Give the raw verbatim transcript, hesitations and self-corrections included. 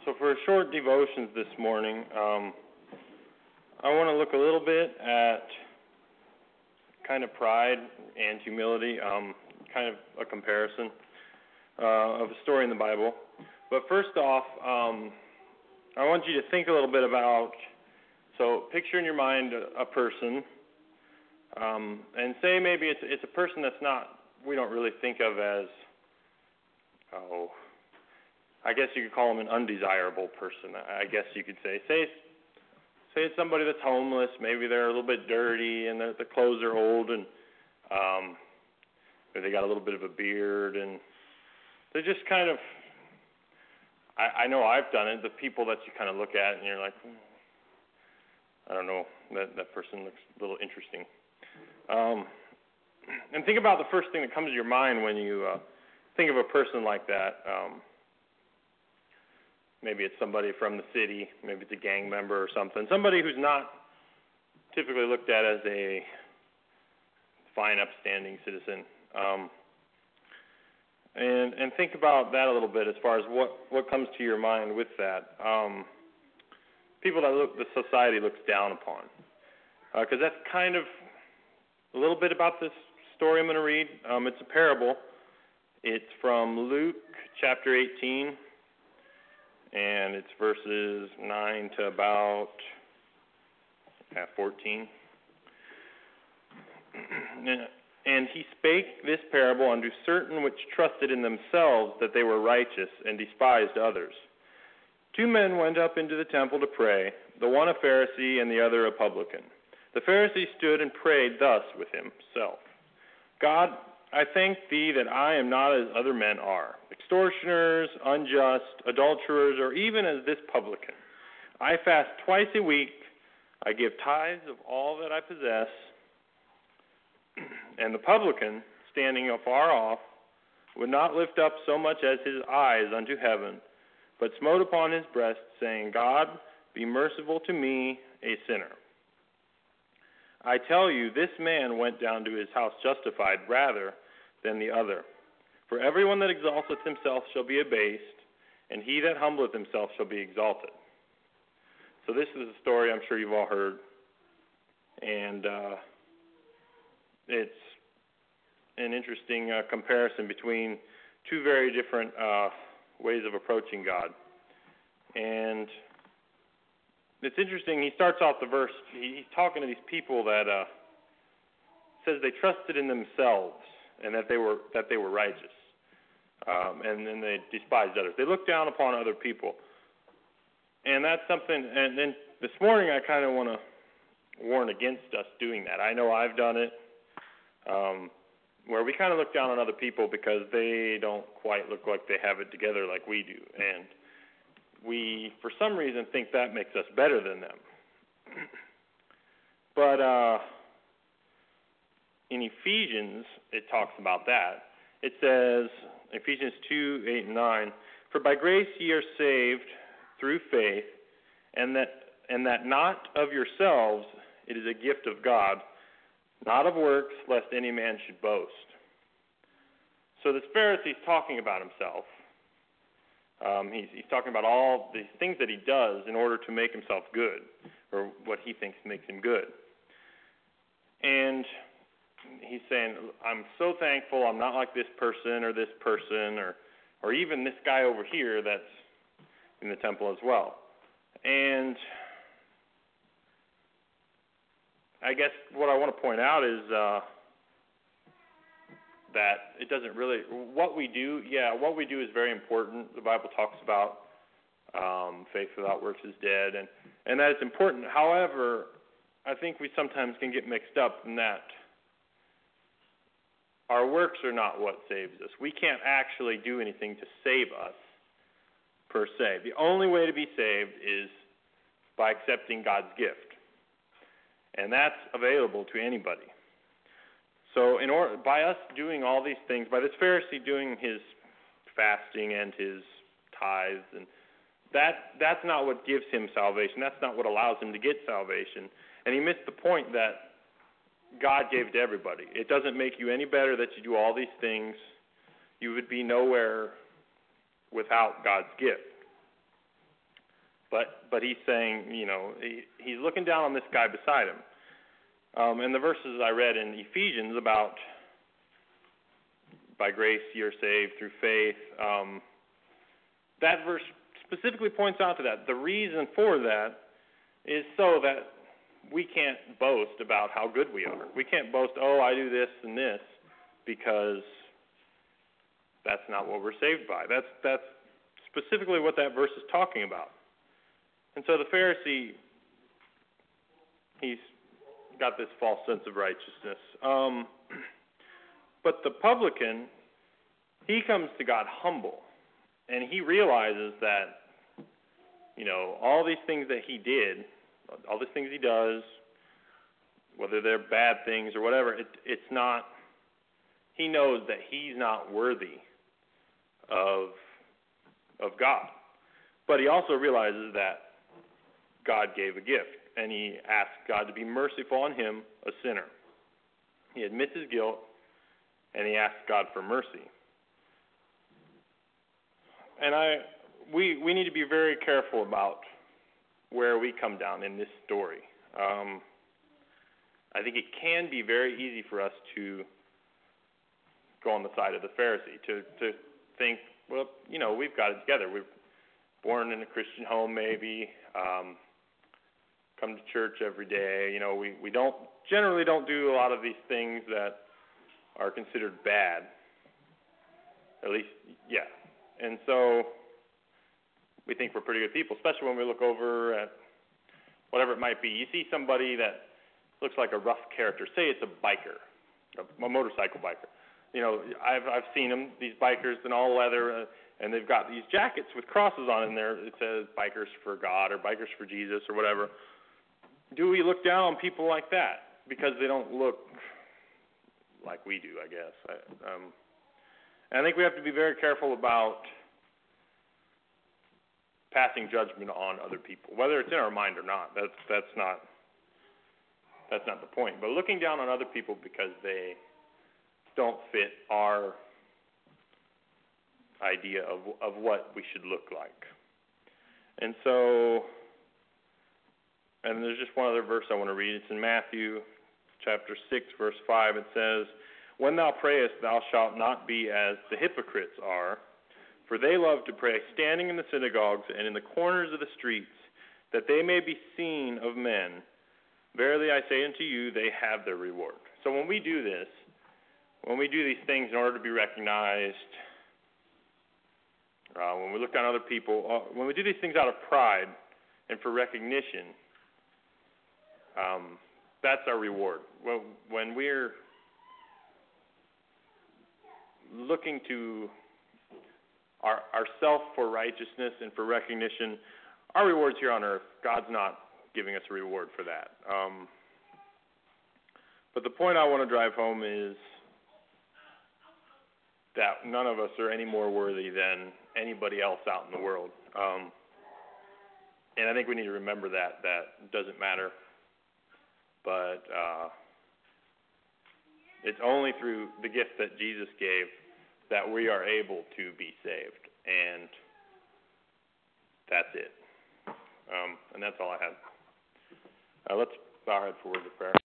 So for short devotions this morning, um, I want to look a little bit at kind of pride and humility, um, kind of a comparison uh, of a story in the Bible. But first off, um, I want you to think a little bit about, so picture in your mind a, a person, um, and say maybe it's, it's a person that's not, we don't really think of as, oh, I guess you could call them an undesirable person, I guess you could say. Say say it's somebody that's homeless, maybe they're a little bit dirty and the, the clothes are old and um, they got a little bit of a beard and they're just kind of, I, I know I've done it, the people that you kind of look at and you're like, hmm, I don't know, that, that person looks a little interesting. Um, and think about the first thing that comes to your mind when you uh, think of a person like that. Um, Maybe it's somebody from the city, maybe it's a gang member or something, somebody who's not typically looked at as a fine, upstanding citizen. Um, and and think about that a little bit as far as what, what comes to your mind with that. Um, people that look, the society looks down upon. Because uh, that's kind of a little bit about this story I'm going to read. Um, it's a parable. It's from Luke chapter eighteen. And it's verses nine to about uh, fourteen. And he spake this parable unto certain which trusted in themselves that they were righteous, and despised others. Two men went up into the temple to pray, the one a Pharisee and the other a publican. The Pharisee stood and prayed thus with himself: God, I thank thee that I am not as other men are, extortioners, unjust, adulterers, or even as this publican. I fast twice a week, I give tithes of all that I possess. And the publican, standing afar off, would not lift up so much as his eyes unto heaven, but smote upon his breast, saying, God, be merciful to me, a sinner. I tell you, this man went down to his house justified rather than the other. For everyone that exalteth himself shall be abased, and he that humbleth himself shall be exalted. So this is a story I'm sure you've all heard, and uh, it's an interesting uh, comparison between two very different uh, ways of approaching God. And it's interesting, he starts off the verse, he's talking to these people that uh, says they trusted in themselves and that they were that they were righteous, um, and then they despised others. They looked down upon other people, and that's something. And then this morning, I kind of want to warn against us doing that. I know I've done it, um, where we kind of look down on other people because they don't quite look like they have it together like we do, and we, for some reason, think that makes us better than them. But uh, in Ephesians, it talks about that. It says, Ephesians two, eight, and nine, for by grace ye are saved through faith, and that and that not of yourselves, it is a gift of God, not of works, lest any man should boast. So this Pharisee's talking about himself. Um, he's, he's talking about all the things that he does in order to make himself good, or what he thinks makes him good. And he's saying, I'm so thankful I'm not like this person or this person or or even this guy over here that's in the temple as well. And I guess what I want to point out is uh, that it doesn't really, what we do, yeah, what we do is very important. The Bible talks about um, faith without works is dead, and, and that is important. However, I think we sometimes can get mixed up in that our works are not what saves us. We can't actually do anything to save us, per se. The only way to be saved is by accepting God's gift, and that's available to anybody. So in order, by us doing all these things, by this Pharisee doing his fasting and his tithes, and that that's not what gives him salvation. That's not what allows him to get salvation. And he missed the point that God gave to everybody. It doesn't make you any better that you do all these things. You would be nowhere without God's gift. But but he's saying, you know, he, he's looking down on this guy beside him. Um, and the verses I read in Ephesians about by grace you're saved through faith, um, that verse specifically points out to that. The reason for that is so that we can't boast about how good we are. We can't boast, oh, I do this and this, because that's not what we're saved by. That's that's specifically what that verse is talking about. And so the Pharisee, he's got this false sense of righteousness. Um, but the publican, he comes to God humble, and he realizes that, you know, all these things that he did, all these things he does, whether they're bad things or whatever, it, it's not, he knows that he's not worthy of of God. But he also realizes that God gave a gift, and he asks God to be merciful on him, a sinner. He admits his guilt, and he asks God for mercy. And I, we we need to be very careful about where we come down in this story. Um, I think it can be very easy for us to go on the side of the Pharisee, to, to think, well, you know, we've got it together. We're born in a Christian home, maybe, um, come to church every day. You know, we, we don't generally don't do a lot of these things that are considered bad. At least, yeah. And so we think we're pretty good people, especially when we look over at whatever it might be. You see somebody that looks like a rough character. Say it's a biker, a, a motorcycle biker. You know, I've I've seen them, these bikers in all leather, uh, and they've got these jackets with crosses on in there. It says Bikers for God or Bikers for Jesus or whatever. Do we look down on people like that because they don't look like we do, I guess? I, um, and I think we have to be very careful about passing judgment on other people, whether it's in our mind or not. That's that's not that's not the point. But looking down on other people because they don't fit our idea of of what we should look like. And so, and there's just one other verse I want to read. It's in Matthew chapter six, verse five. It says, "When thou prayest, thou shalt not be as the hypocrites are, for they love to pray standing in the synagogues and in the corners of the streets, that they may be seen of men. Verily I say unto you, they have their reward." So when we do this, when we do these things in order to be recognized, uh, when we look down on other people, uh, when we do these things out of pride and for recognition, um, that's our reward. Well, when we're looking to our ourself for righteousness and for recognition, our rewards here on earth, God's not giving us a reward for that. Um, but the point I want to drive home is that none of us are any more worthy than anybody else out in the world. Um, and I think we need to remember that, that doesn't matter. But uh, it's only through the gift that Jesus gave that we are able to be saved. And that's it. Um, and that's all I have. Uh, let's bow our head for words of prayer.